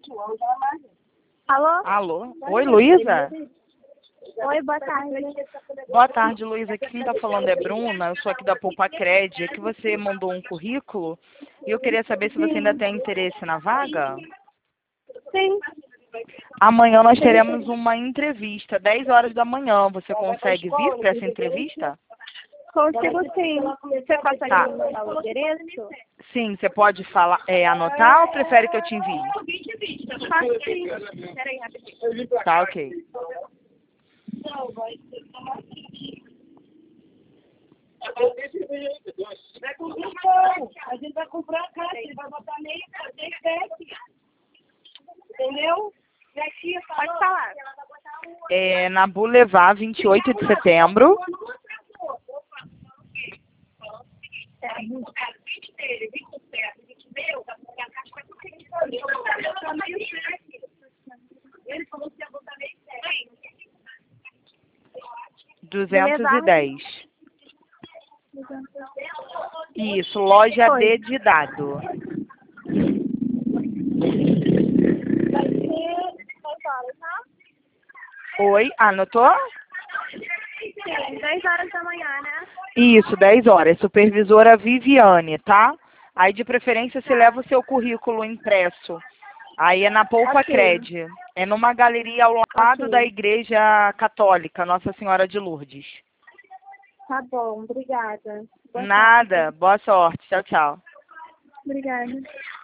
Alô? Alô? Oi, Luísa? Oi, boa tarde. Boa tarde, Luísa. Aqui quem está falando é Bruna. Eu sou aqui da Poupa Cred. É que você mandou um currículo e eu queria saber se você ainda tem interesse na vaga. Sim, Amanhã nós teremos uma entrevista, 10 horas da manhã. Você consegue vir para essa entrevista? consigo sim. Você consegue Tá. me mandar o endereço? Sim, você pode falar, anotar ou prefere que eu te envie? Faço sim. Peraí, rapidinho. Tá, ok. Vai comprar pão. A gente vai comprar a caixa, ele vai botar meio pet. Entendeu? Pode falar. É na Boulevard 28 de setembro. Ele falou que ia botar meio pet. 210. Isso, loja Oi. D de dado. Vai ser 10 horas, tá? Oi, anotou? Sim, 10 horas da manhã, né? Isso, 10 horas. Supervisora Viviane, tá? Aí de preferência você leva o seu currículo impresso. Aí é na Poupa Ok. Cred. É numa galeria ao lado Ok. da Igreja Católica, Nossa Senhora de Lourdes. Tá bom, obrigada. Boa Nada. tarde. Boa sorte. Tchau, tchau. Obrigada.